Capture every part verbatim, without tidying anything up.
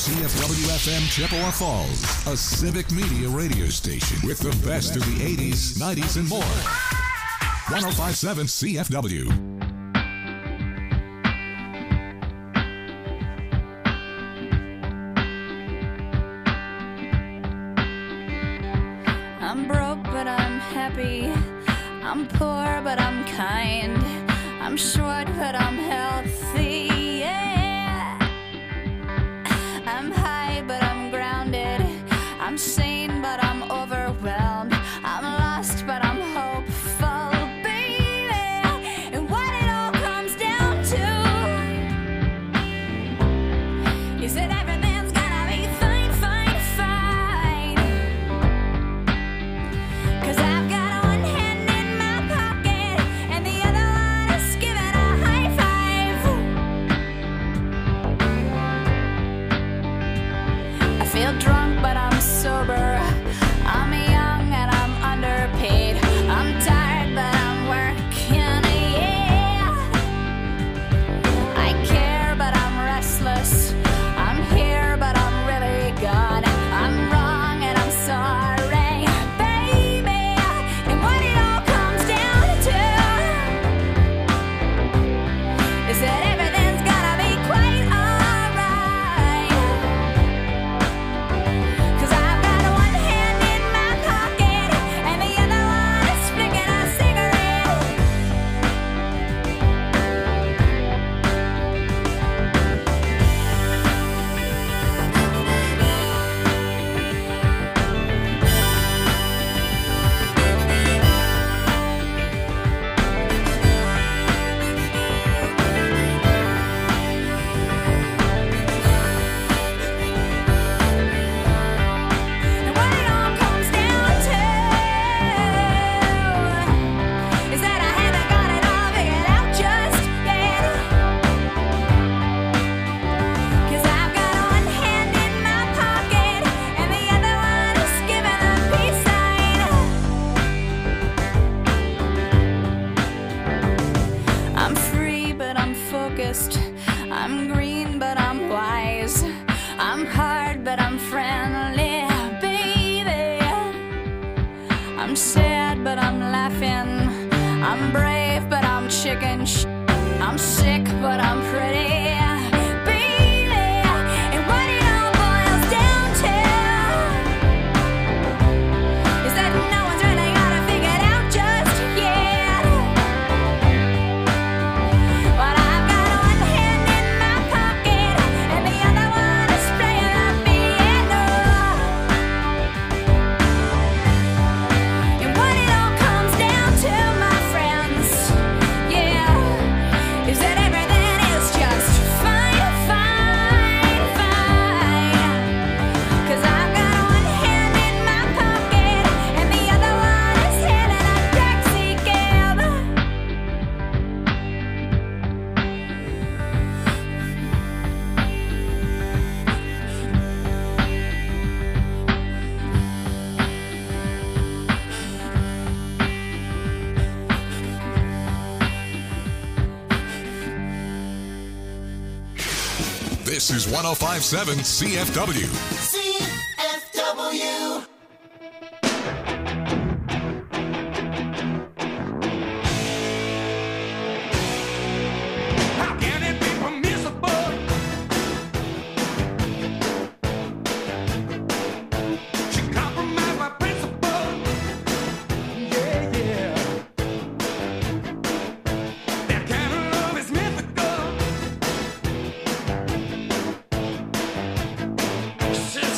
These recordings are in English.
C F W F M Chippewa Falls, a civic media radio station with the best of the eighties, nineties, and more. one oh five point seven C F W. I'm broke, but I'm happy. I'm poor, but I'm kind. I'm short, but I'm healthy. Yeah. I'm high, but I'm grounded. I'm sane, but I'm overwhelmed. I'm lost, but I'm hopeful, baby. And what it all comes down to is that everything's gonna be fine, fine, fine. 'Cause I've got one hand in my pocket and the other one is giving a high five. I feel drunk, but I'm sober. I'm young and I'm underpaid. I'm tired, but I'm working, yeah. I care, but I'm restless. I'm here, but I'm really gone. I'm wrong and I'm sorry, baby. And what it all comes down to is that everything's gonna be quite alright. 'Cause I've got one hand in my pocket and the other one is flicking a cigarette. And what it all comes down to is that I haven't got it all figured out just yet. 'Cause I've got one hand in my pocket and the other one is giving a peace sign. I'm free, but I'm focused. I'm green, but I'm wise. I'm hard, but I'm friendly, baby. I'm sad, but I'm laughing. I'm brave, but I'm chicken sh- I'm sick, but I'm pretty, baby. And what it all boils down to is that no one's really got it figured out just yet. But I've got one hand in my pocket and the other one is playing the piano. And what it all comes down to, my friends, yeah, is that everything is just fine, fine, fine. 'Cause I've got one hand in my pocket and the other one is hailing a taxi cab. This is one oh five point seven C F W. C F W. How can it be permissible? She compromised my principle. Yeah, yeah. That kind of love is mythical. She's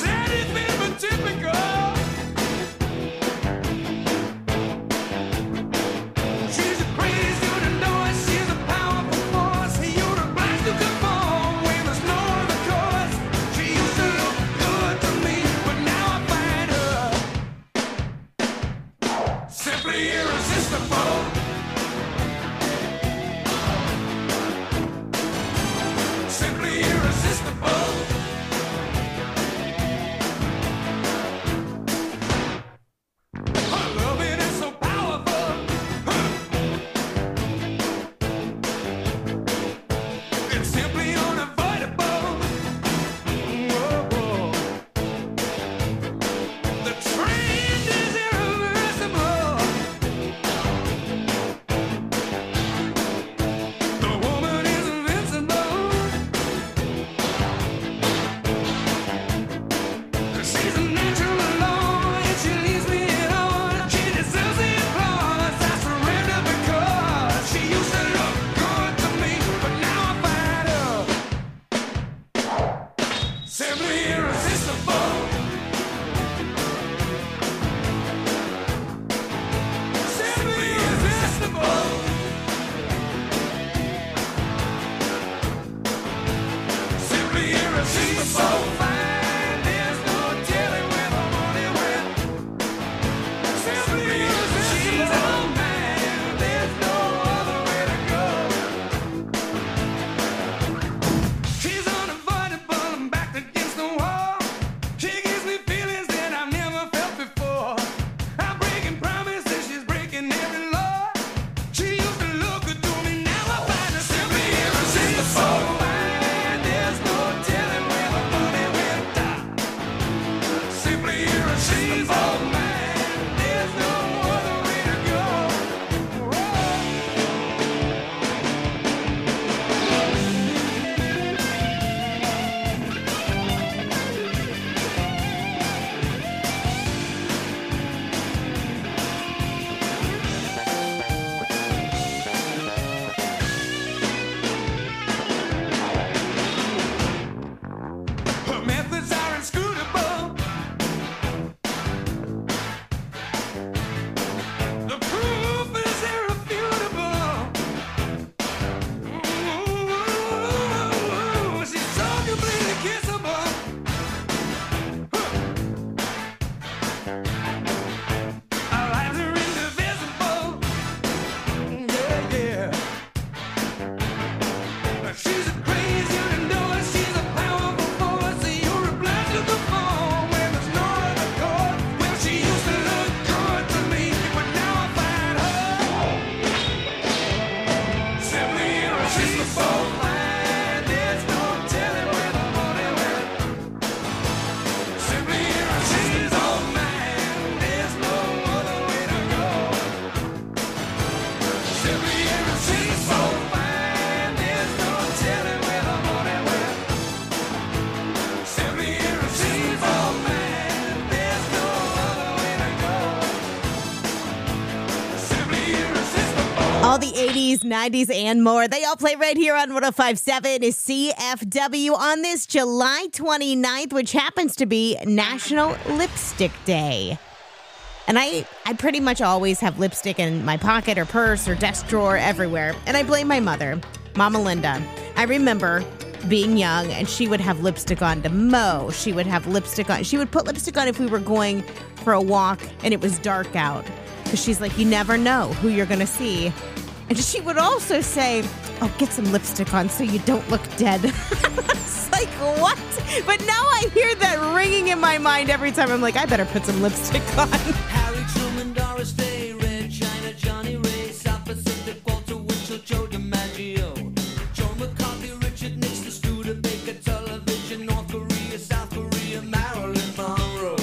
Simply irresistible. Man, there's no telling where the money went. Simply irresistible. Man, there's no other way to go. Simply irresistible. All the eighties, nineties, and more. They all play right here on one oh five point seven is C F W on this July twenty-ninth, which happens to be National Lipstick Day. And I, I pretty much always have lipstick in my pocket or purse or desk drawer everywhere. And I blame my mother, Mama Linda. I remember being young and she would have lipstick on to mow. She would have lipstick on. She would put lipstick on if we were going for a walk and it was dark out. Because she's like, you never know who you're going to see. And she would also say, oh, get some lipstick on so you don't look dead. It's like, what? But now I hear that ringing in my mind every time. I'm like, I better put some lipstick on. Harry Truman, Doris Day, Red China, Johnny Ray, South Pacific, Walter Winchell, Joe DiMaggio, Joe McCarthy, Richard Nixon, Studebaker, television, North Korea, South Korea, Marilyn Monroe.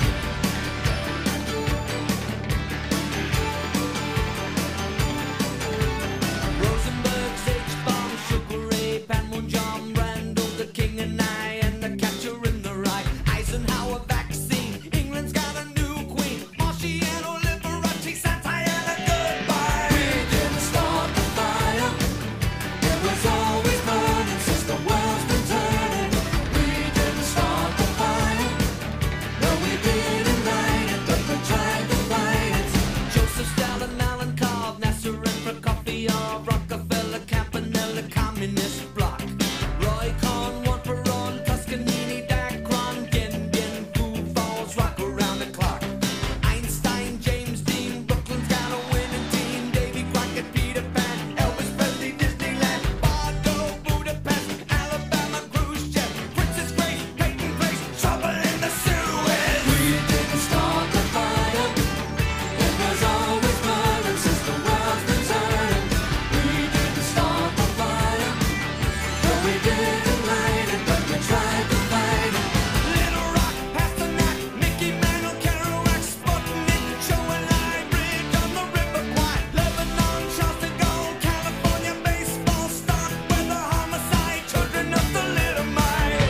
Rosenberg, H-Bomb, Sugar Ray, Panmunjom, Randall, the King and I, and the Catcher in the Rye, Eisenhower vaccine, England's got a new queen, Marciano, Liberace, Santana, goodbye. We didn't start the fire, it was always burning since the world's been turning. We didn't start the fire, no we didn't light it, but we tried to fight it. Joseph Stalin, Alan Cobb, Nasser and Prokofiev, Rockefeller, Campanella, Communist Bloc, Roy Cohn, one for on, Toscanini, Dacron, Gen Gen, Food Falls, rock around the clock. Einstein, James Dean, Brooklyn's got a winning team, Davy Crockett, Peter Pan, Elvis Presley, Disneyland, Bordeaux, Budapest, Alabama, Khrushchev, Princess Grace, Peyton Place, trouble in the Suez. We didn't start the fire, it was always burning since the world's been turning. We didn't start the fire, no we didn't light it, but we tried to fight it. Little Rock, Pasternak, Mickey Mantle, Kerouac, Sputnik, Joe and I, Bridge on the River Kwai, Lebanon, Charleston Gold, California baseball stock, weather, homicide, children of the Little Mile.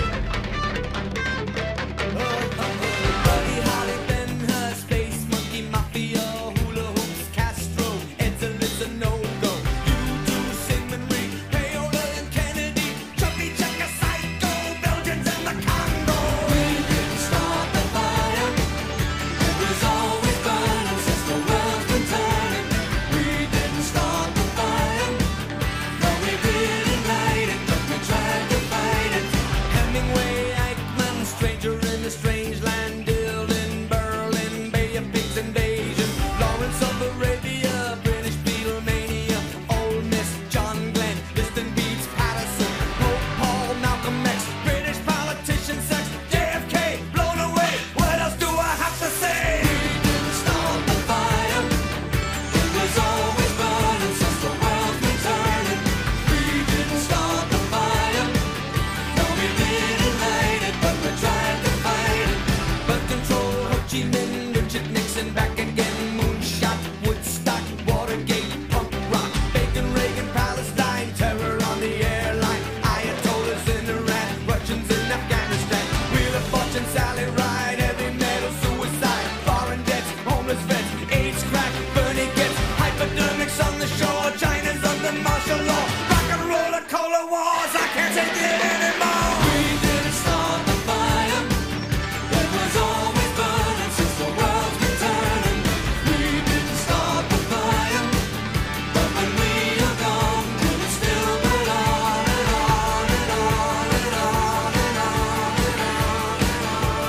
Buddy Holly, Ben Hur, Space Monkey, Mafia, Hula Hoops, Castro, Edson, Listen, No-Go, U two, Sigmund Reed, Payola and Kennedy, Chubby Checker, Psycho, Belgians and the Congo. We didn't start the fire, it was always burning since the world's been turning. We didn't start the fire, no we didn't light it, but we tried to fight it. Hemingway, Eichmann, Stranger in a Strange Land, Dylan, Berlin, Bay of Pigs invasion, Lawrence of Arabia, British Beatlemania, Ole Miss, John Glenn, Liston Beats, Patterson, Pope Paul, Malcolm X, British politician, sex, J F K, blown away. What else do I have to say? We didn't start the fire, it was always burning since the world's been turning. We didn't start the fire, no we didn't light it, but we tried to fight it. Birth control, Ho Chi Minh, Richard Nixon, back again, moonshot, Woodstock, Watergate, punk rock, Bacon, Reagan, Palestine, terror on the airline, Ayatollahs in Iran, Russians in Afghanistan, Wheel of Fortune, Sally Ride, heavy metal, suicide, foreign debts, homeless vets, AIDS, crack, Bernie gets, hypodermics on the shore, China's under martial law, rock and roller, cola wars, I can't take it anymore. We didn't start the fire, it was always burning since the world's been turning. We didn't start the fire, but when we are gone, will it still burn on and on and on and on and on and on and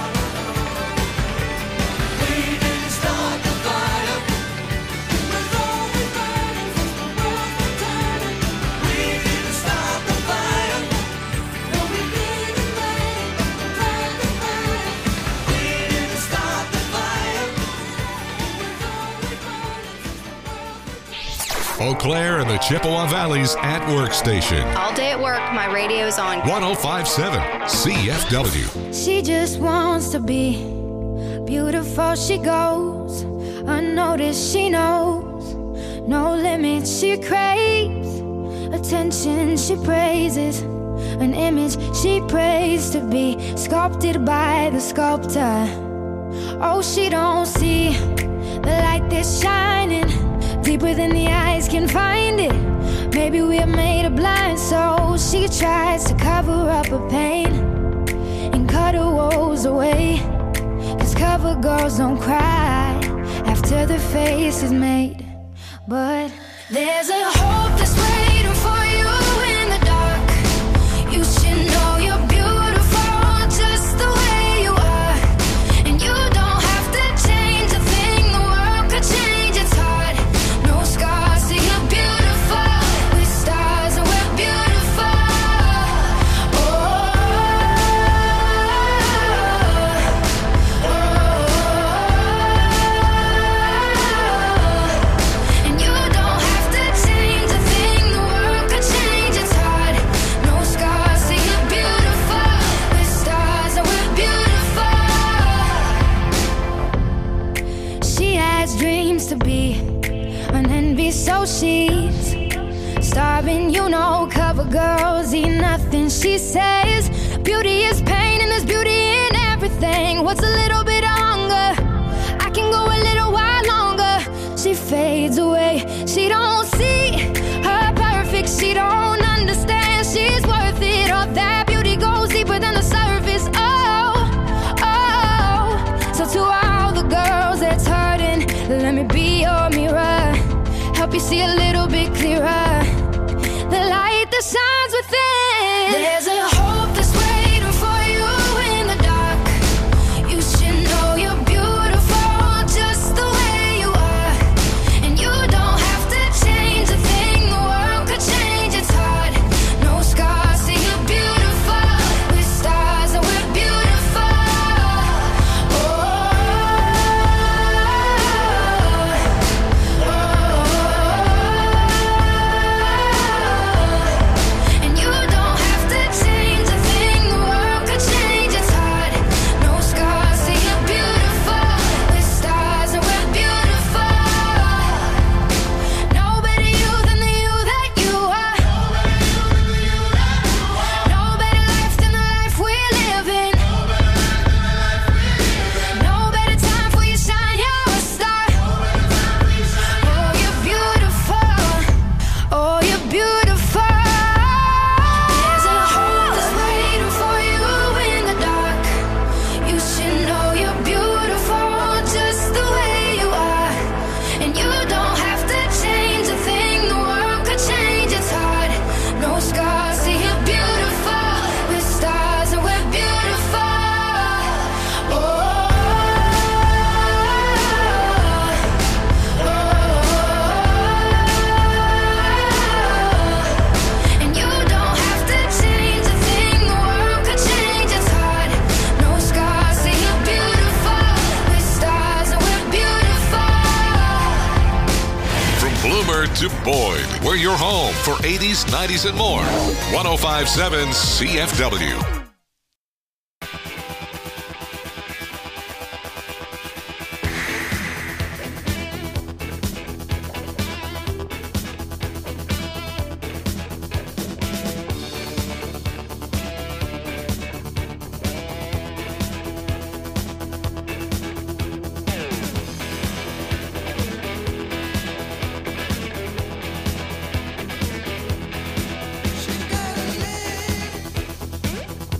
on? We didn't start the fire, it was always burning since the world's been turning. We didn't start the fire, no we didn't light it, but we tried to fight it. We didn't start the fire, it was always burning since the world's been Eau Claire and the Chippewa Valley's at Work station. All day at work, my radio's on. one oh five point seven C F W. She just wants to be beautiful. She goes unnoticed. She knows no limit. She craves attention, she praises an image she prays to be sculpted by the sculptor. Oh, she don't see the light that's shining deeper than the eyes can find it. Maybe we're made of blind, so she tries to cover up her pain and cut her woes away. Cause cover girls don't cry after their face is made. But there's a hope that's waiting for you in the dark. You should know you're beautiful just the way you are. And you don't have to change a thing, the world could change, it's hard. No scars, so you're beautiful. With stars and we're beautiful. Oh, oh, oh. And you don't have to change a thing, the world could change, it's hard. No scars, so you're beautiful. With stars and we're beautiful. She has dreams to be an envy, so she's starving, you know. Cover girls eat nothing, she says. Beauty is pain and there's beauty in everything. What's a little bit of hunger? I can go a little while longer. She fades away, she don't see her perfect, she don't understand she's worth it. All that beauty goes deeper than the surface. Oh, oh. So to all the girls that's hurting, let me be your mirror, help you see a little bit clearer, the light that shines within. There's a hope that's waiting for you in the dark. You should know you're beautiful just the way you are. And you don't have to change a thing, the world could change, it's hard. No scars, so you're beautiful. With stars and we're beautiful. Oh, oh, oh. And you don't have to change a thing, the world could change, it's hard. No scars, so you're beautiful. With stars and we're beautiful. No better you than the you that you are. No better life than the life we're living. No better time for you shine, you're a star. Oh, you're beautiful. Oh, you're beautiful. There's a hope that's waiting for you in the dark. You should know you're beautiful just the way you are. And you don't have to change a thing, the world could change, it's hard. No scars, so you're beautiful. With stars and we're beautiful. Oh, oh, oh. And you don't have to change a thing, the world could change, it's hard. No scars, so you're beautiful. With stars and we're beautiful. From Bloomer to Boyd, we're your home for eighties, nineties, and more. one oh five point seven C F W. She's got a leg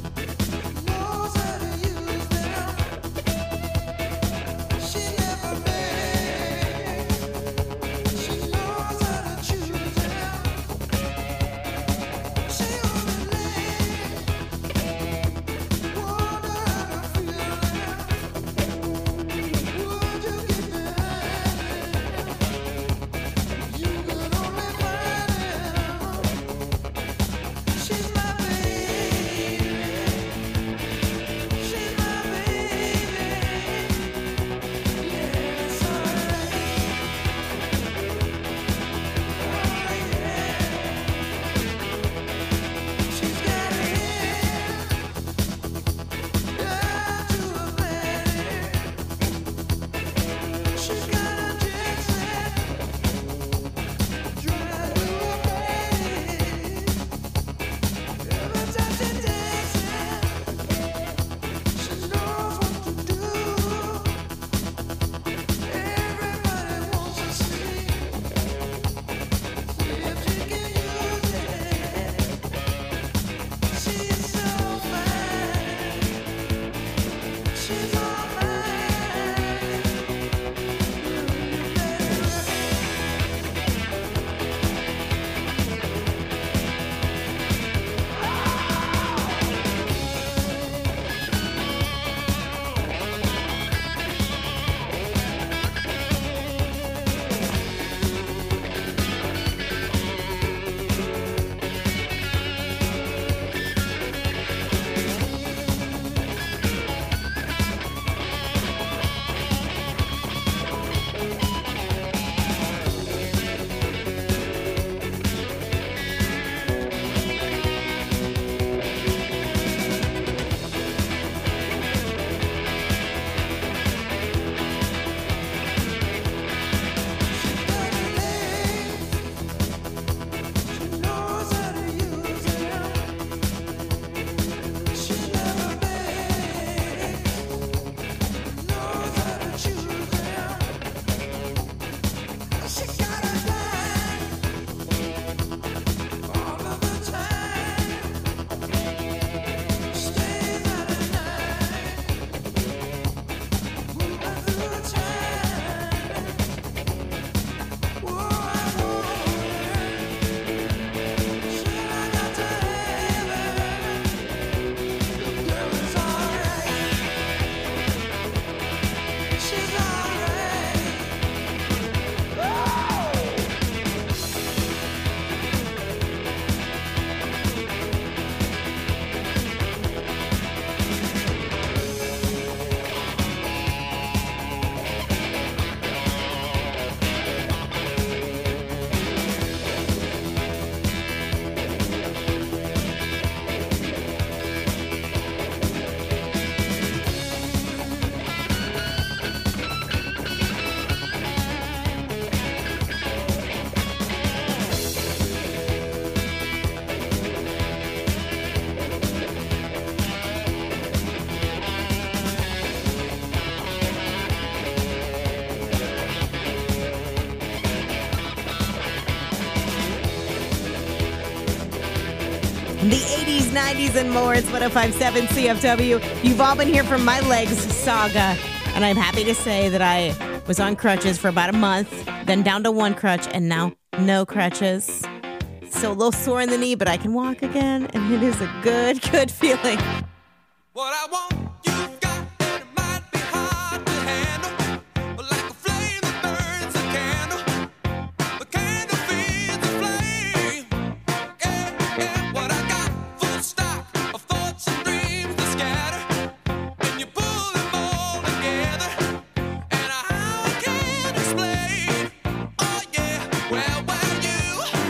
The eighties, nineties, and more. It's one oh five seven C F W. You've all been here from My Legs saga. And I'm happy to say that I was on crutches for about a month, then down to one crutch, and now no crutches. So a little sore in the knee, but I can walk again, and it is a good, good feeling. What I want, you've got, and it might be hard to handle. But like a flame that burns a candle, the candle feeds the flame. Yeah, yeah, what I got, full stock of thoughts and dreams that scatter. And you pull them all together, and how I can't explain. Oh yeah, well, well, you,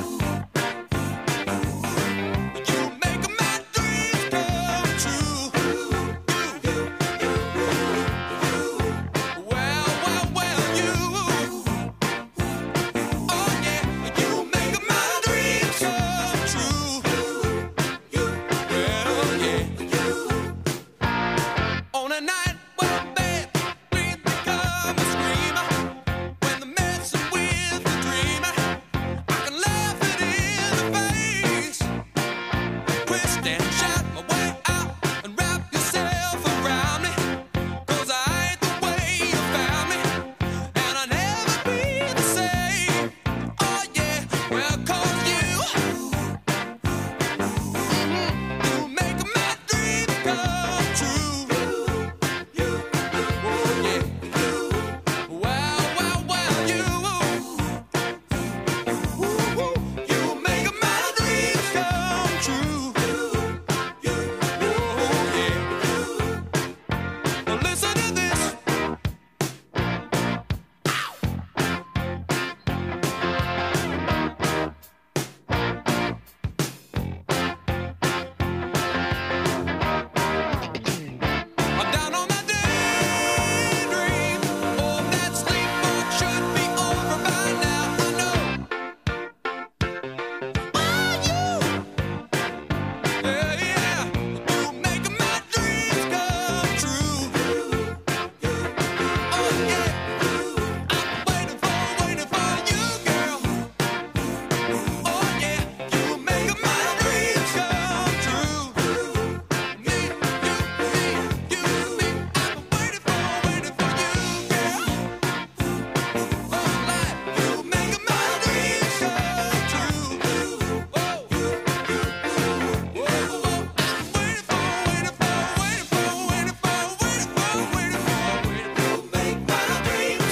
you make my dreams come true. Well, well, well, you, oh yeah, you make my dreams come true. Well, yeah. On a night when bad dreams become a screamer, when the messing with the dreamer, I can laugh it in the face. Twist and shout my way out and wrap yourself around me. 'Cause I ain't the way you found me, and I'll never be the same. Oh yeah, well, 'cause you, mhm, you make my dreams come true. You, oh yeah, well, well, well, you, ooh, you make my dreams come true. Oh yeah. Now listen to this. I'm down on my daydream. Oh, that sleepwalk should be over by now. I know. Oh, you. Yeah, yeah. You make my dreams come true. Oh, yeah. I'm waiting for, waiting for you, girl. Oh, yeah. You make my dreams come true. Me, you, me, you, me. I'm waiting for, waiting for you, girl. Oh, life. You make my dreams come true. Whoa, whoa, whoa. I'm waiting for, waiting for, waiting for, waiting for, waiting for, waiting for, waiting for. Make my dreams.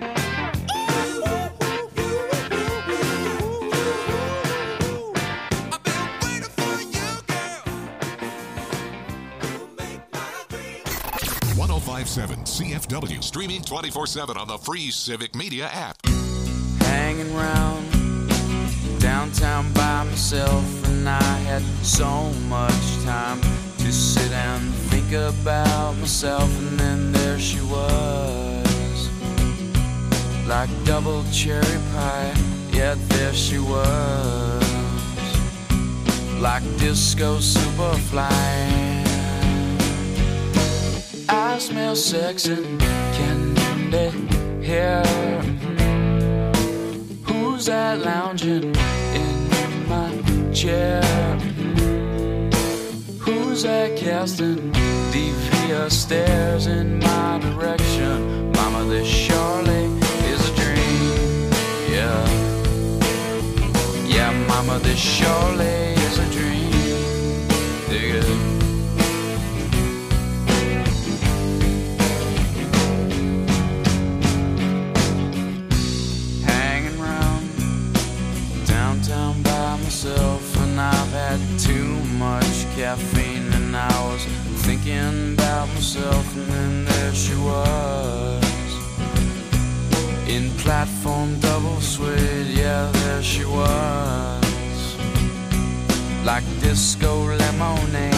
I've been waiting for you, girl. Make my dreams. one oh five seven C F W. Streaming twenty-four seven on the free Civic Media app. Hanging round downtown by myself, and I had so much time to sit and think about myself. And then there she was, like double cherry pie. Yeah, there she was, like disco superfly. I smell sex and candy here. Who's that lounging in my chair? Who's that casting devious stares in my direction? Mama, this surely is a dream. Yeah, yeah, mama, this surely is a dream. Dig it. Hanging round downtown by myself, and I've had too much caffeine, and I was thinking about myself. And then there she was, in platform double suede. Yeah, there she was, like disco lemonade.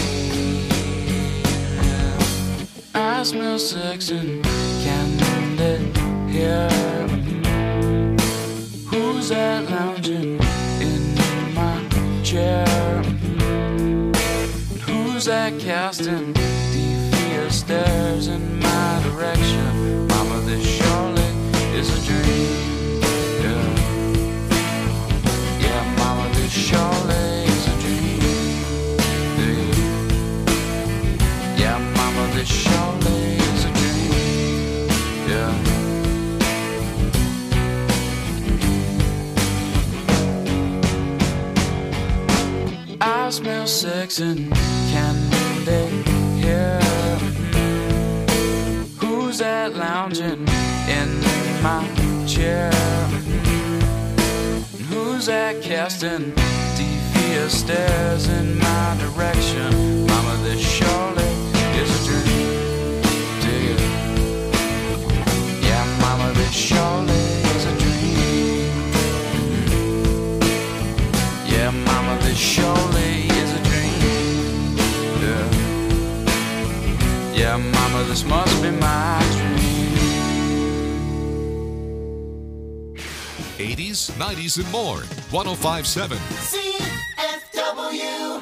I smell sex and candy here. Who's that lounging in my chair? Who's that casting devious stares in my direction? Mama, this surely is a dream. Yeah, yeah, mama, this surely is a dream. smell sex and candy here. Who's that lounging in my chair? Who's that casting devious stares in my direction? Mama, this surely is a dream. Dig it. Yeah, mama, this surely is a dream. Yeah, mama, this surely is a dream. Yeah, yeah, mama, this must be my dream. eighties, nineties, and more. one oh five point seven. C F W.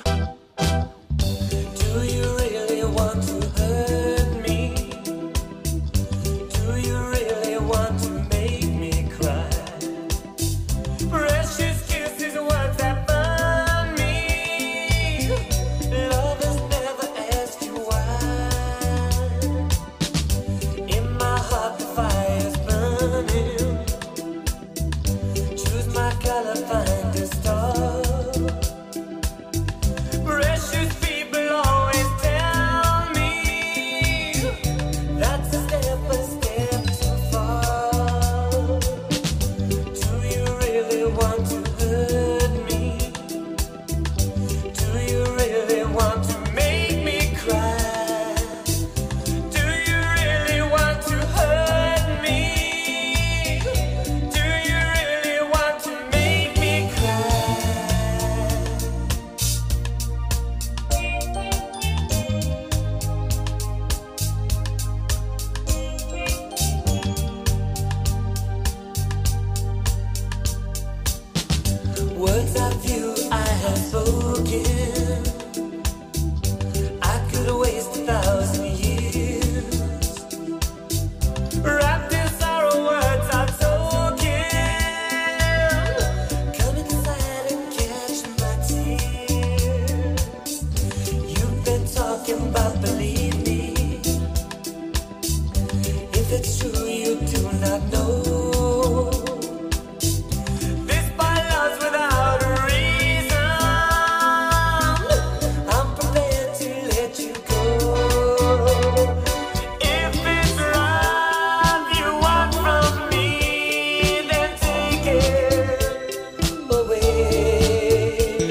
Do you really want to hurt me? Do you really want to make me cry? Precious kisses, words that burn me. Lovers never ask you why. In my heart the fire's burning. Choose my color, find a star. Precious people always tell me that's a step, a step too far. Do you really want to hurt me? Do you really want to make me cry? Do you really want to hurt me? Do you really want to make me cry? Words of you I have spoken. I could waste a thousand years. Wrapped in sorrow, words are token. Come inside and catch my tears. You've been talking about, believe me. If it's true, you do not know. This by love's without a reason. I'm prepared to let you go. If it's love you want from me, then take it away.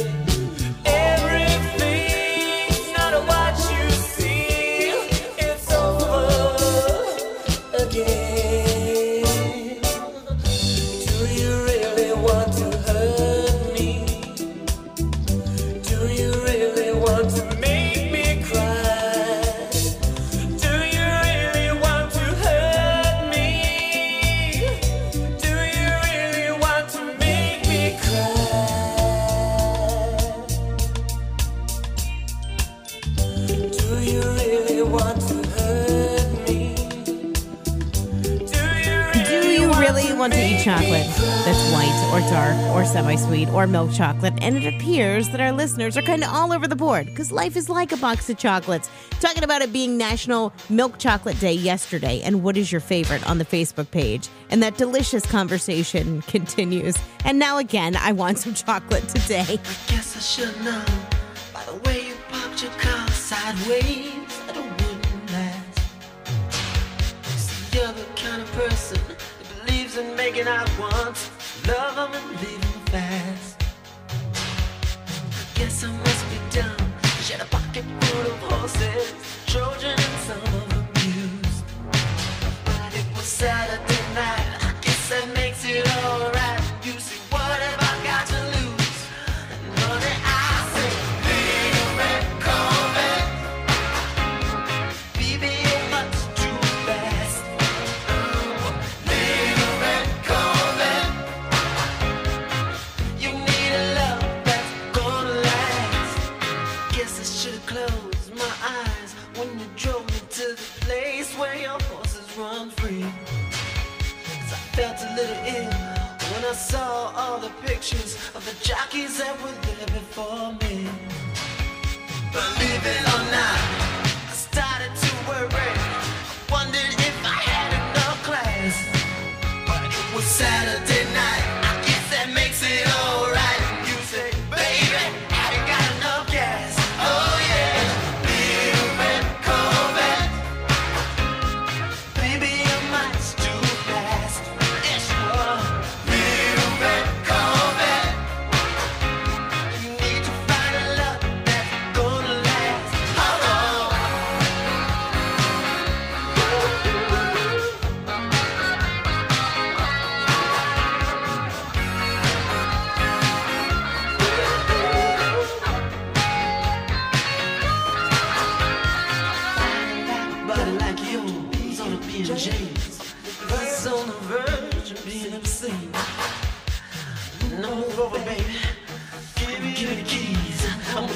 Everything's not what you see. It's over again. Do you really want to hurt me? Do you really want to make me cry? Do you really want to hurt me? Do you really want to make me cry? Do you really want to hurt me? Do you Do you really want to eat chocolate that's white or dark or semi-sweet or milk chocolate? And it appears that our listeners are kind of all over the board because life is like a box of chocolates. Talking about it being National Milk Chocolate Day yesterday and what is your favorite on the Facebook page. And that delicious conversation continues. And now again, I want some chocolate today. Guess I should know by the way you popped your car sideways that it wouldn't last. See, you're the kind of person that believes in making out once, love them and leave them fast. Guess I must be dumb. She had a pocket full of horses, Trojan and some of them used. But it was Saturday night. I guess that makes it alright. You see, what have I got to lose? And honey, I say, little red Corvette. Baby, you're much too fast. Little red Corvette. You need a love that's gonna last. Guess I should've closed my eyes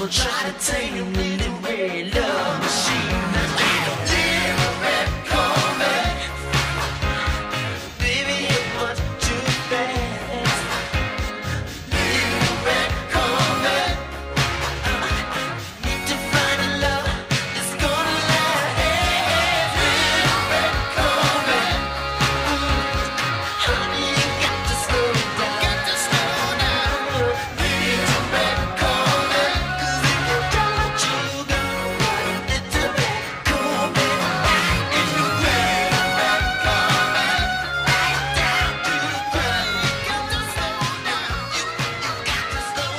People try to take a minute away, love machine. Little Corvette, baby, it was too fast. Little Corvette, need to find a love that's gonna last. Little Corvette, honey, you got to slow down. Got to slow down. Little Corvette, 'cause if you don't let you go, little Corvette, if you play Corvette, right down to the ground, you got to slow down. You, you got to slow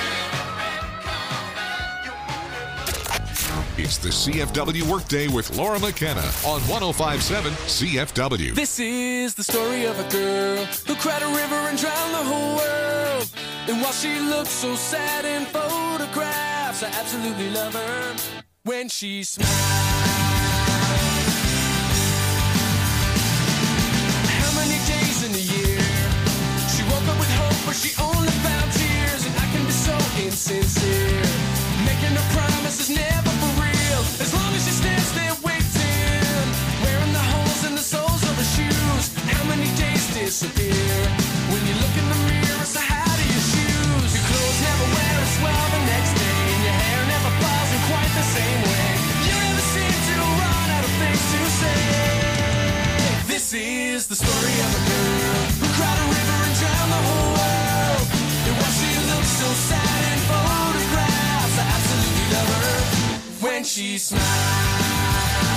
down. It's the C F W Workday with Laura McKenna on one oh five point seven C F W. This is the story of a girl who cried a river and drowned the whole world. And while she looks so sad in photographs, I absolutely love her when she smiles. How many days in a year she woke up with hope, but she only found tears? And I can be so insincere, making a promise is never for real. As long as she stands there waiting, wearing the holes in the soles of her shoes. How many days disappear when you look in the mirror? So how do you choose? Your clothes never wear as well the next day, and your hair never falls in quite the same way. You never seem to run out of things to say. This is the story of a girl who cried a river and drowned the whole world. And while she looks so sad in photographs, I absolutely love her when she smiles.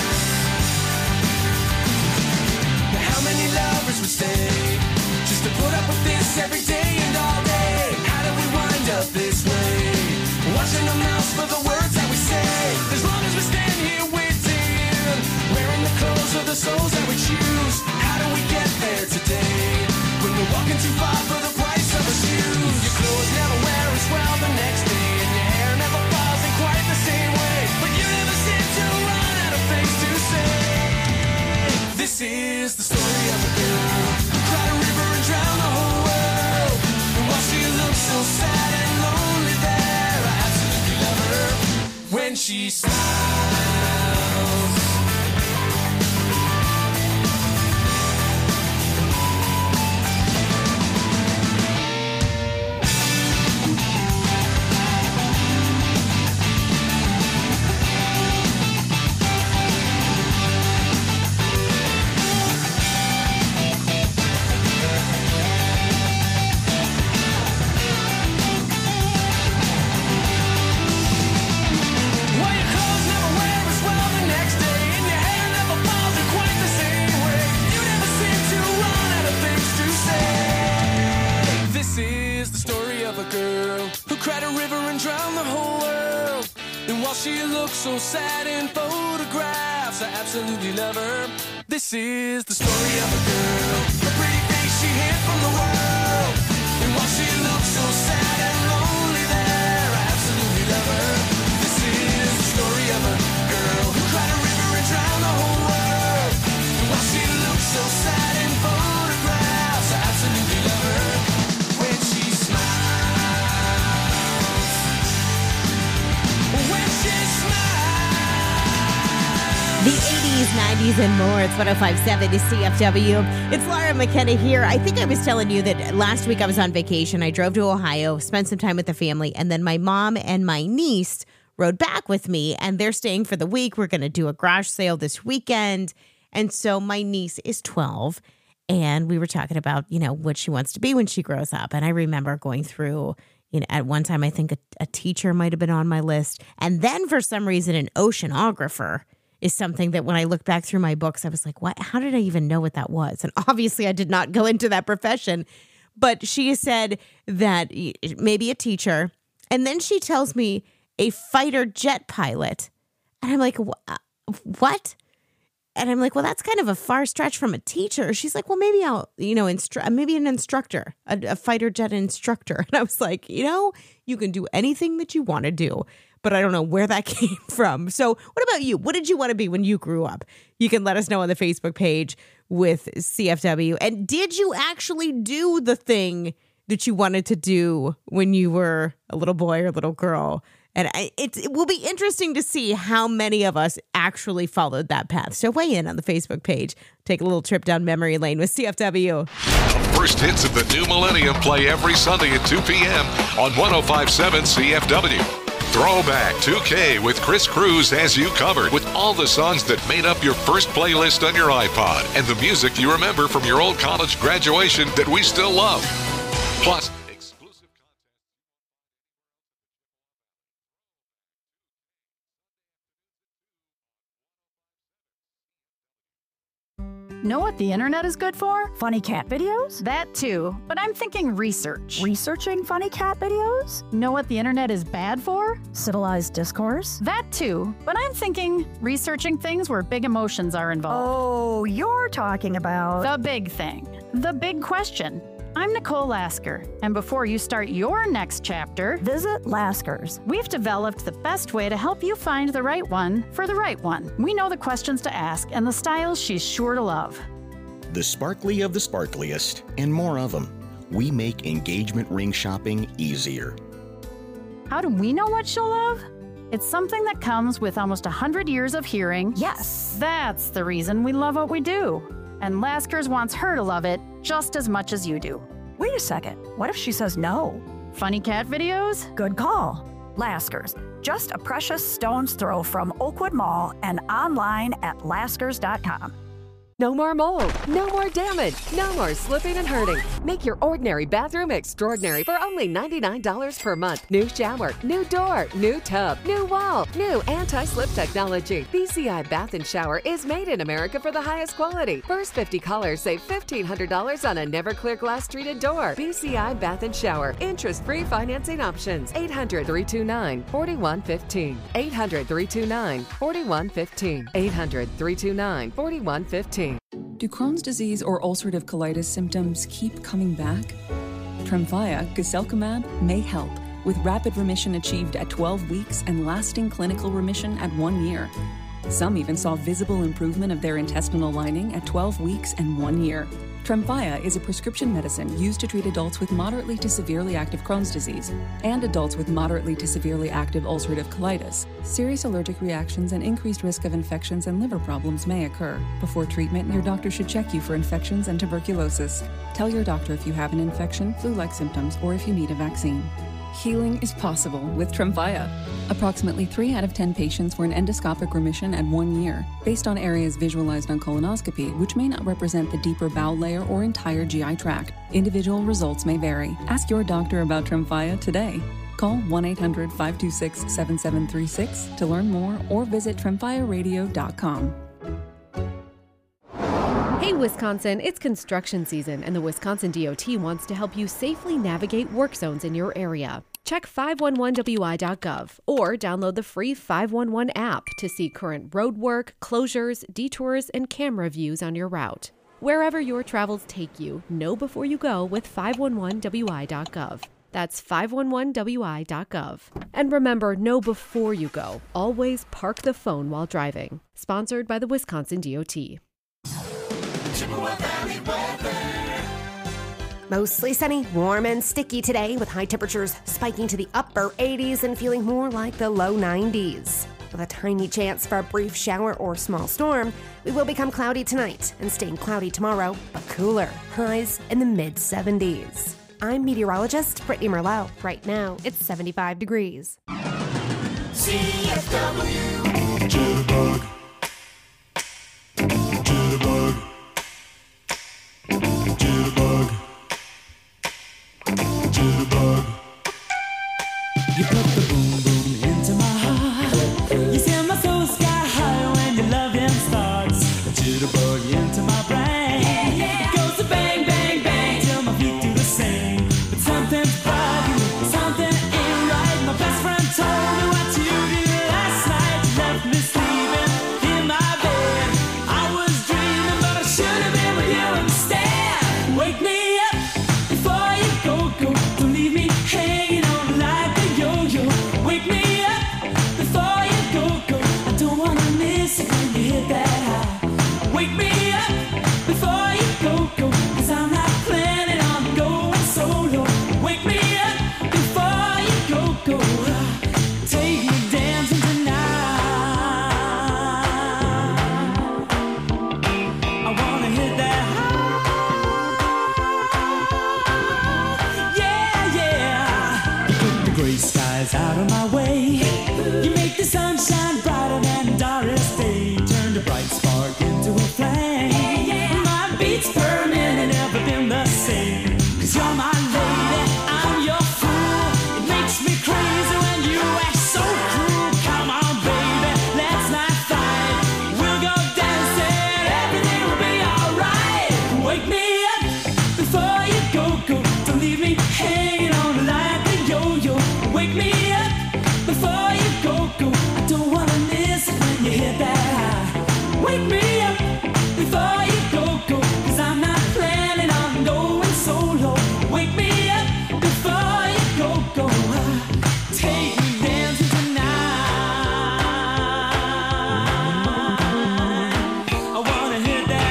Now how many lovers would stay just to put up with this every day and all day? How do we wind up this way? Watching our mouths for the words that we say. As long as we stand here waiting, wearing the clothes of the souls that we choose. How do we get there today when we're walking too far for the price of a shoes? Your clothes never wear as well the next day, and your hair never falls in quite the same way. But you never seem to run out of things to say. This is the story of a girl who cried a river and drowned the whole world. And while she looks so sad and lonely there, I absolutely love her when she smiles. Well, your clothes never wear as well the next day, and your hair never falls in quite the same way. You never seem to run out of things to say. This is the story of a girl who cried a river and drowned the whole world. And while she looks so sad in photographs, I absolutely love her. This is the story of a girl, the pretty face she hid from the world. And while she looks so sad and lonely there, I absolutely love her. This is the story of a girl who cried a river and drowned the whole world. And while she looks so sad in photographs, I absolutely love her when she smiles. When she smiles. The eighties, nineties, and more. It's one oh five point seven to C F W. It's Laura McKenna here. I think I was telling you that last week I was on vacation. I drove to Ohio, spent some time with the family, and then my mom and my niece rode back with me, and they're staying for the week. We're going to do a garage sale this weekend. And so my niece is twelve, and we were talking about, you know, what she wants to be when she grows up. And I remember going through, you know, at one time, I think a, a teacher might have been on my list. And then for some reason, an oceanographer is something that when I look back through my books, I was like, what? How did I even know what that was? And obviously I did not go into that profession, but she said that maybe a teacher. And then she tells me a fighter jet pilot. And I'm like, what? And I'm like, well, that's kind of a far stretch from a teacher. She's like, well, maybe I'll, you know, instru- maybe an instructor, a, a fighter jet instructor. And I was like, you know, you can do anything that you want to do, but I don't know where that came from. So what about you? What did you want to be when you grew up? You can let us know on the Facebook page with C F W. And did you actually do the thing that you wanted to do when you were a little boy or a little girl. And I, it, it will be interesting to see how many of us actually followed that path. So weigh in on the Facebook page. Take a little trip down memory lane with C F W. The first hits of the new millennium play every Sunday at two p.m. on one oh five point seven C F W. Throwback two K with Chris Cruz has you covered with all the songs that made up your first playlist on your iPod and the music you remember from your old college graduation that we still love. Plus, exclusive Know what the internet is good for? Funny cat videos? That too, but I'm thinking research. Researching funny cat videos? Know what the internet is bad for? Civilized discourse? That too, but I'm thinking researching things where big emotions are involved. Oh, you're talking about... The big thing. The big question. I'm Nicole Lasker, and before you start your next chapter, visit Lasker's. We've developed the best way to help you find the right one for the right one. We know the questions to ask and the styles she's sure to love. The sparkly of the sparkliest, and more of them. We make engagement ring shopping easier. How do we know what she'll love? It's something that comes with almost one hundred years of hearing. Yes. That's the reason we love what we do. And Lasker's wants her to love it just as much as you do. Wait a second. What if she says no? Funny cat videos? Good call. Lasker's. Just a precious stone's throw from Oakwood Mall and online at laskers dot com. No more mold, no more damage, no more slipping and hurting. Make your ordinary bathroom extraordinary for only ninety-nine dollars per month. New shower, new door, new tub, new wall, new anti-slip technology. B C I Bath and Shower is made in America for the highest quality. First fifty callers save fifteen hundred dollars on a never clear glass treated door. B C I Bath and Shower. Interest-free financing options. eight hundred, three two nine, four one one five. eight hundred, three two nine, four one one five. eight hundred, three two nine, four one one five. Do Crohn's disease or ulcerative colitis symptoms keep coming back? Tremfya, guselkumab, may help, with rapid remission achieved at twelve weeks and lasting clinical remission at one year. Some even saw visible improvement of their intestinal lining at twelve weeks and one year. Tremfya is a prescription medicine used to treat adults with moderately to severely active Crohn's disease and adults with moderately to severely active ulcerative colitis. Serious allergic reactions and increased risk of infections and liver problems may occur. Before treatment, your doctor should check you for infections and tuberculosis. Tell your doctor if you have an infection, flu-like symptoms, or if you need a vaccine. Healing is possible with Tremfya. Approximately three out of ten patients were in endoscopic remission at one year, based on areas visualized on colonoscopy, which may not represent the deeper bowel layer or entire G I tract. Individual results may vary. Ask your doctor about Tremfya today. Call one eight hundred, five two six, seven seven three six to learn more or visit tremfya radio dot com. Hey Wisconsin, it's construction season and the Wisconsin D O T wants to help you safely navigate work zones in your area. Check five one one W I dot gov or download the free five one one app to see current road work, closures, detours, and camera views on your route. Wherever your travels take you, know before you go with five one one W I dot gov. That's five one one W I dot gov. And remember, know before you go. Always park the phone while driving. Sponsored by the Wisconsin D O T. Mostly sunny, warm and sticky today with high temperatures spiking to the upper eighties and feeling more like the low nineties. With a tiny chance for a brief shower or small storm, we will become cloudy tonight and staying cloudy tomorrow, but cooler. Highs in the mid seventies. I'm meteorologist Brittany Merlot. Right now, it's seventy-five degrees. C F W Jitterbug. Jitterbug. Jitterbug. Jitterbug. You put the boom boom into my heart. You send my soul sky high when your loving starts. A jitterbug into my brain. Yeah, yeah. It goes to bang, bang, bang till my feet do the same. But something's bugging, something ain't right. My best friend told me what you did last night. You left me sleeping in my bed. I was dreaming, but I should have been with you instead. Wake me up before you go, go. Don't leave me hanging on like a yo-yo. Wake gray skies out of my way. You make the sunshine brighter than Doris Day. Turned a bright spark into a flame. My beats per minute never been the same. Cause you're my lady, I'm your fool. It makes me crazy when you act so cruel. Come on, baby, let's not fight. We'll go dancing, everything will be alright. Wake me up before you go, go. Don't leave me hanging on like a yo-yo. Wake me up before you go, go. I don't wanna miss it when you hit that high. Wake me up before you go, go. Cause I'm not planning on going solo. Wake me up before you go, go. Take me dancing tonight. I wanna hit that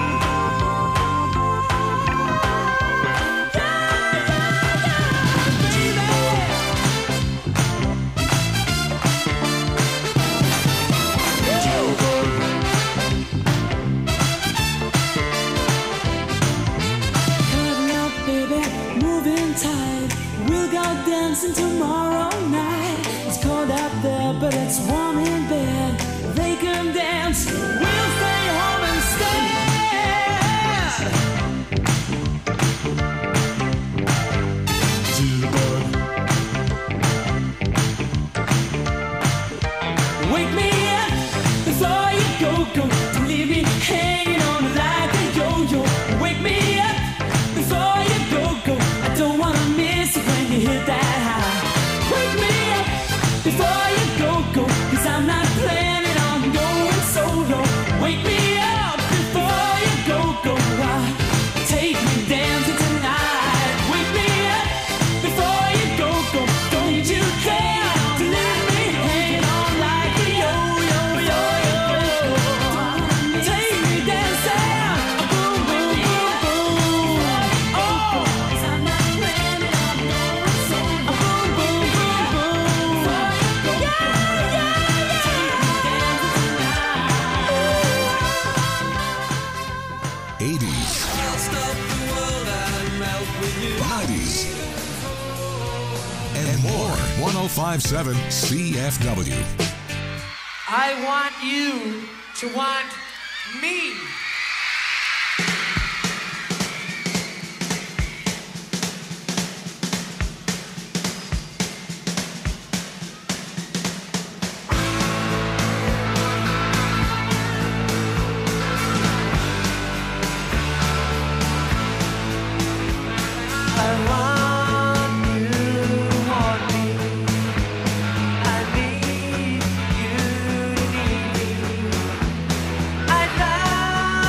Cuddle up, baby, moving tight. We'll go dancing tomorrow night. It's cold out there, but it's warm in bed. They can dance, we'll stay home instead. Wake me up before you go, go. Don't leave me hanging on like a yo-yo. Wake me up before you go, go. I don't wanna miss it when you hit that high. Wake me up before you go, go. Cause I'm not planning on going solo. Wake me up before you go, go. Take me dancing tonight. Wake me up before you go, go. Don't you care to leave me hanging on like a yo-yo, yo-yo. Take me dancing, boom, boom, boom, boom. Oh, 'cause I'm not planning on going solo. Boom, boom, boom, boom. Yeah, yeah, yeah. Take me dancing tonight. eighties, I'll stop the world and melt with you. nineties, and more. one oh five point seven C F W. I want you to want me. I want you to want me. I need you to need me. I love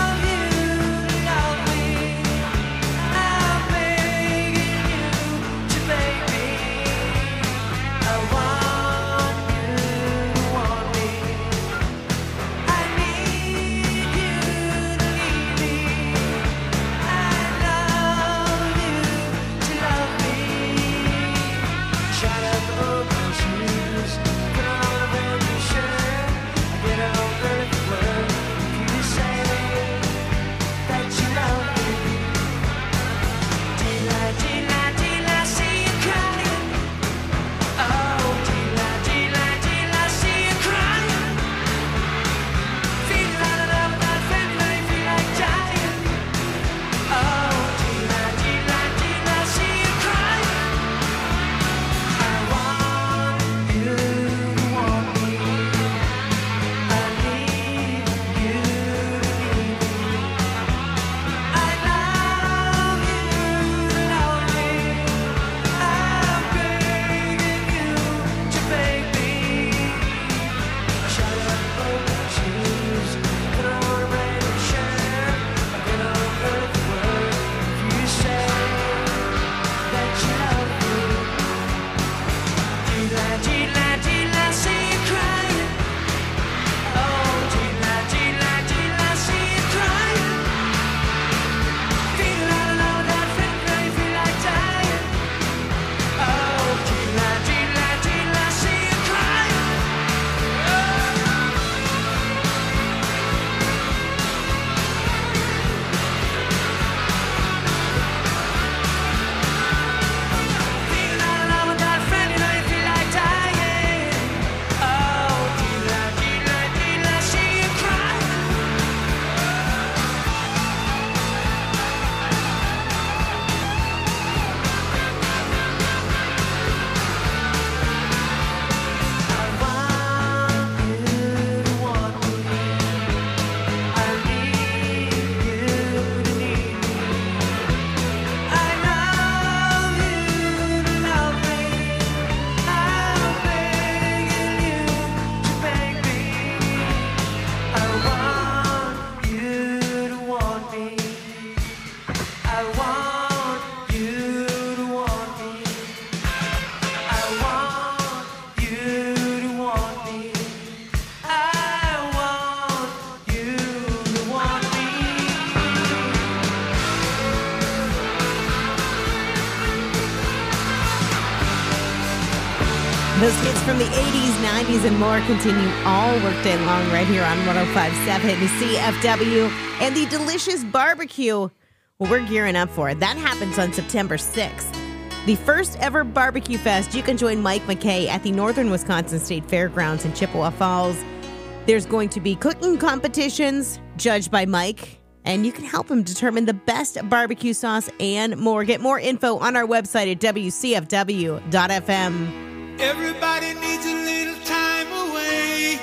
Those hits from the eighties, nineties, and more continue all workday long right here on one oh five point seven C F W. And the delicious barbecue, well, we're gearing up for it. That happens on September sixth. The first ever barbecue fest. You can join Mike McKay at the Northern Wisconsin State Fairgrounds in Chippewa Falls. There's going to be cooking competitions judged by Mike, and you can help him determine the best barbecue sauce and more. Get more info on our website at W C F W dot F M. Everybody needs a little time away.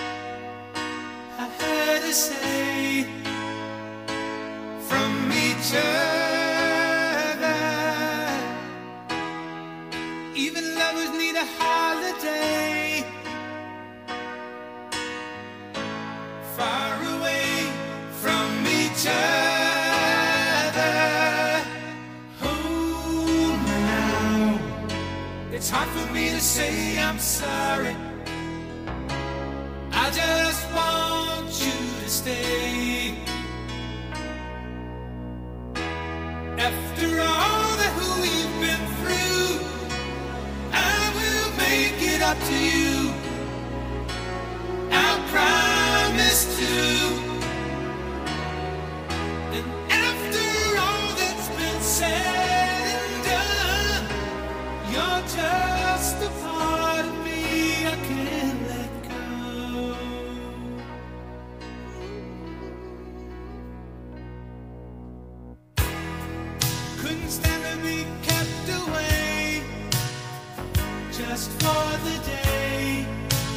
I heard her say from each other. Even lovers need a holiday. Far away from each other. Hold me now. It's hard for me to say I'm sorry. I just want you to stay. After all that we've been through, I will make it up to you. I promise to. And after all that's been said and done, you're just a part of me I can't let go. Couldn't stand to be kept away just for the day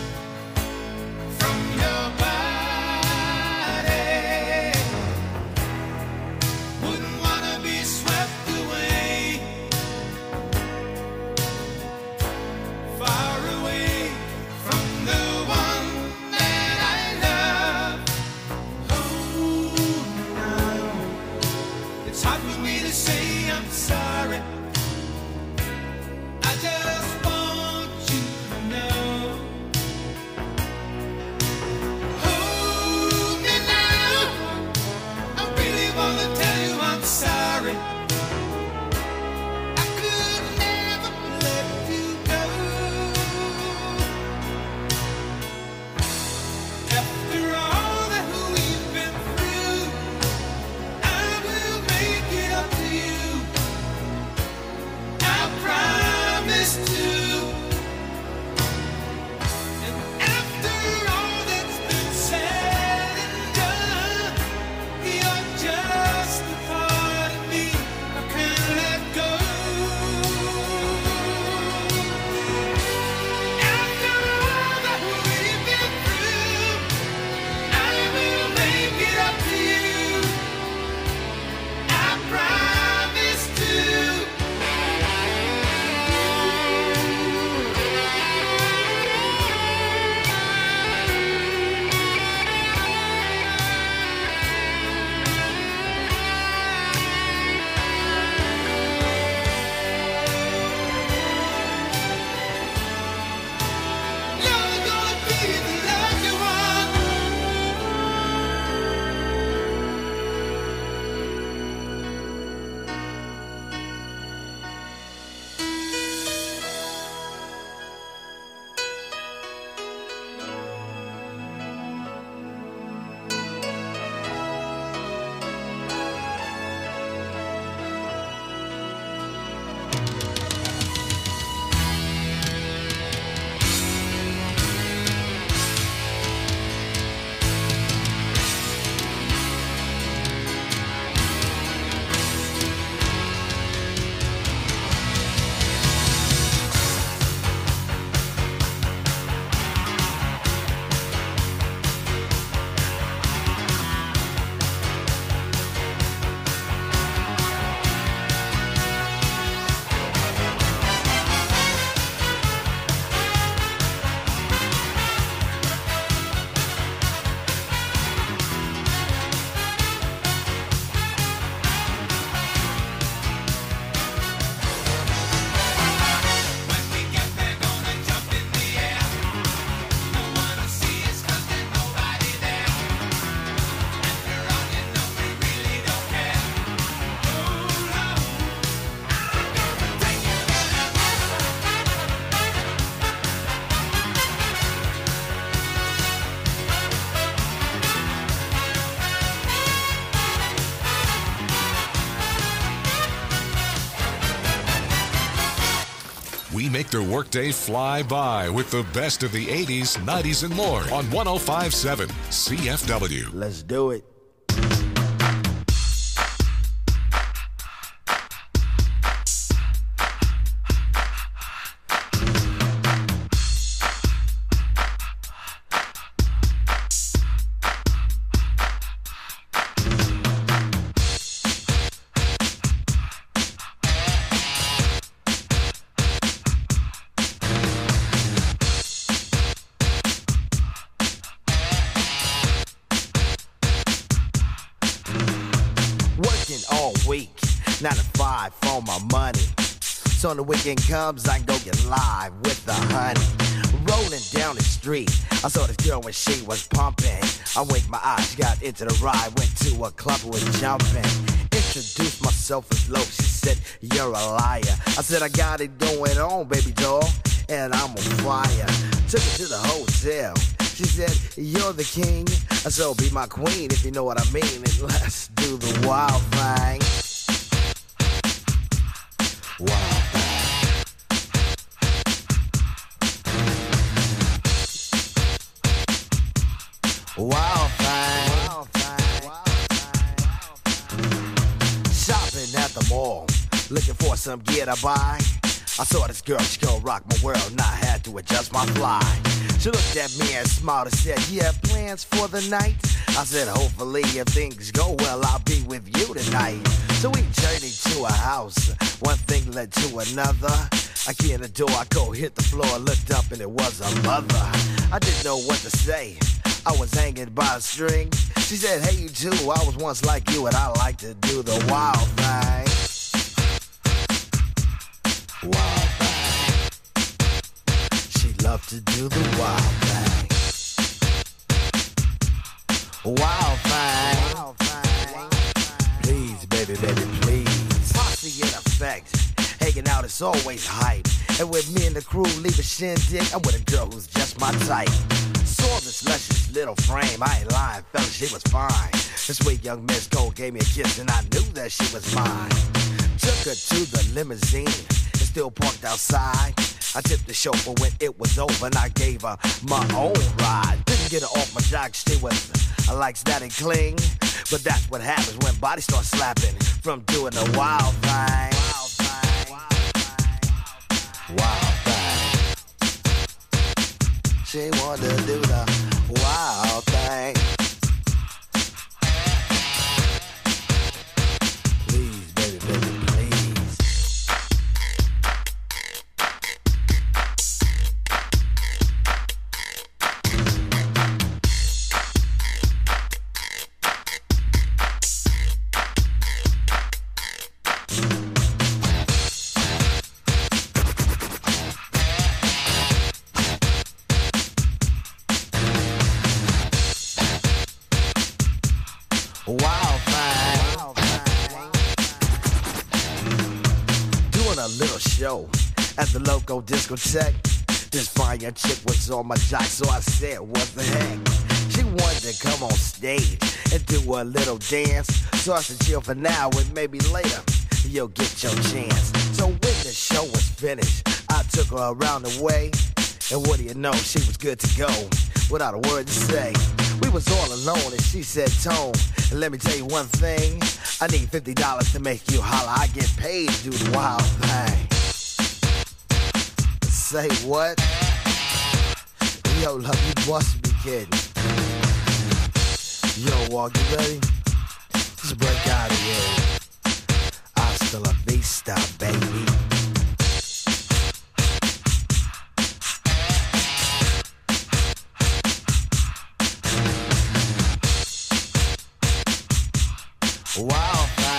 from your body. Wouldn't wanna be swept away. Far away from the one that I love. Oh, now it's hard for me to say I'm sorry. I just want you to know We make their workday fly by with the best of the eighties, nineties, and more on one oh five point seven C F W. Let's do it. Nine to five for my money. So when the weekend comes, I can go get live with the honey. Rolling down the street, I saw this girl when she was pumping. I winked my eyes, got into the ride, went to a club, was jumping. Introduced myself as low, she said, you're a liar. I said, I got it going on, baby doll, and I'm on fire. Took her to the hotel. She said, you're the king, so be my queen if you know what I mean. And let's do the wild thing. Wild thing. Wild thing. Wild thing. Shopping at the mall, looking for some gear to buy. I saw this girl, she gon' rock my world, and I had to adjust my fly. She looked at me and smiled and said, you have plans for the night? I said, hopefully if things go well, I'll be with you tonight. So we journeyed to a house, one thing led to another. I key in the door, I go hit the floor, looked up and it was a mother. I didn't know what to say, I was hanging by a string. She said, hey you too, I was once like you and I like to do the wild thing. Wild thing. She loved to do the wild thing. Wild thing. Wild thing. Please, baby, baby, please. Posse in effect. Hanging out is always hype. And with me and the crew leave a shindig, I'm with a girl who's just my type. Saw this luscious little frame, I ain't lying, fella, she was fine. This sweet young Miss Cole gave me a kiss and I knew that she was mine. Took her to the limousine, still parked outside. I tipped the chauffeur when it was over and I gave her my own ride. Didn't get her off my jock, she was, I likes that and cling. But that's what happens when bodies start slapping from doing the wild thing. Wild thing. Wild thing. She wanted to do the wild thing. Please, baby, baby, please. Wild thing. Doing a little show at the local discotheque. This fine young chick was on my jock, so I said, what the heck? She wanted to come on stage and do a little dance. So I said, chill for now and maybe later you'll get your chance. So when the show was finished, I took her around the way. And what do you know, she was good to go without a word to say. We was all alone and she said, Tone, let me tell you one thing. I need fifty dollars to make you holler. I get paid to do the wild thing. Say what? Yo, love, you must be kidding. Yo, Walk, you ready? Just break out of here. Hasta la vista, baby. Wild thing.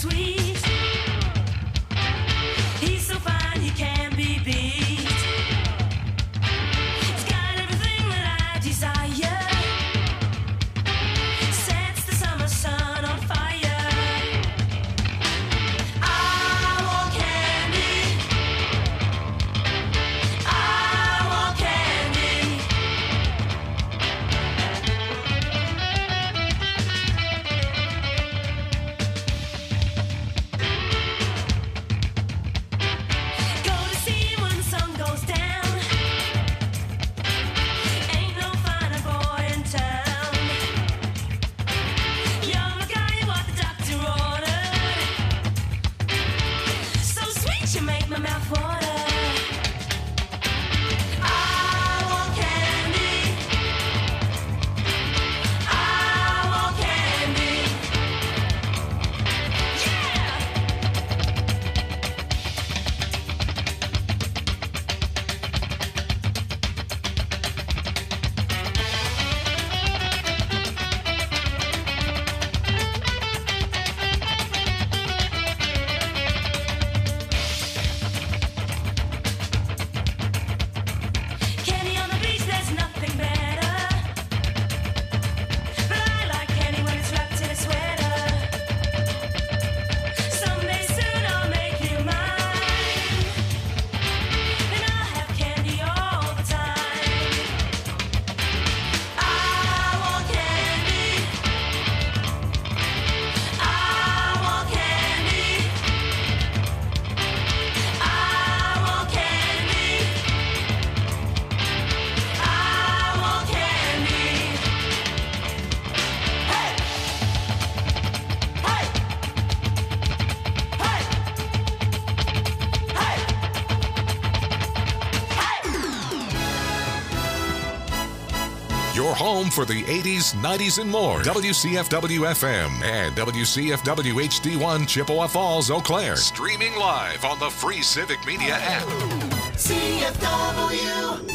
sweet. He's so fine, he can't be beat. He's got everything that I desire. Sets the summer sun on fire. I want candy. I want candy. Go to see when the sun goes down. Ain't no finer boy in town. You're the guy what the doctor ordered. So sweet you make my mouth water. I want candy. I want candy. Yeah. Candy on the beach, there's nothing better. But I like candy when it's wrapped in a sweater. Someday soon I'll make you mine. And I'll have candy all the time. I want candy. I want candy. I want candy. I want candy. Hey! Hey! Your home for the eighties, nineties, and more. W C F W F M and W C F W H D one Chippewa Falls, Eau Claire. Streaming live on the free Civic Media app. C F W.